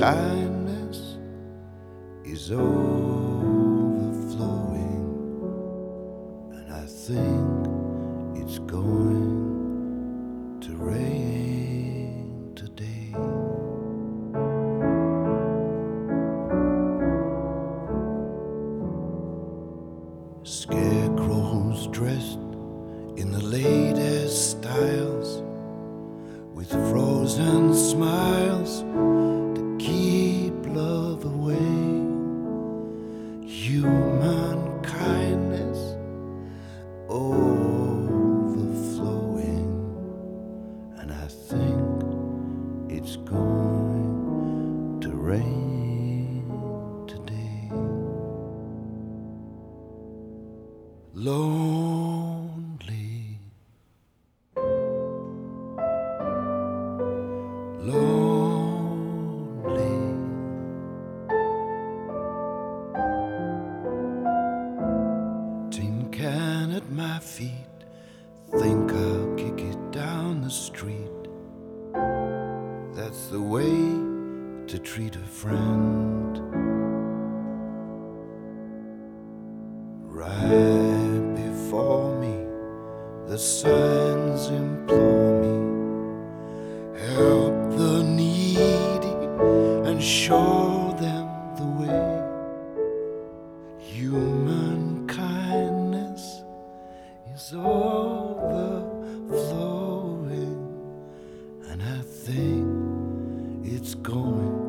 kindness is overflowing, and I think it's going to rain today. Scarecrows dressed in the latest styles, with frozen smiles to keep love away. Human kindness overflowing, and I think it's going to rain today. Lonely, lonely, tin can at my feet, think I'll kick it down the street. That's the way to treat a friend. Right before me, the signs implore me, help the needy and show them the way. Human kindness is overflowing, and I think it's going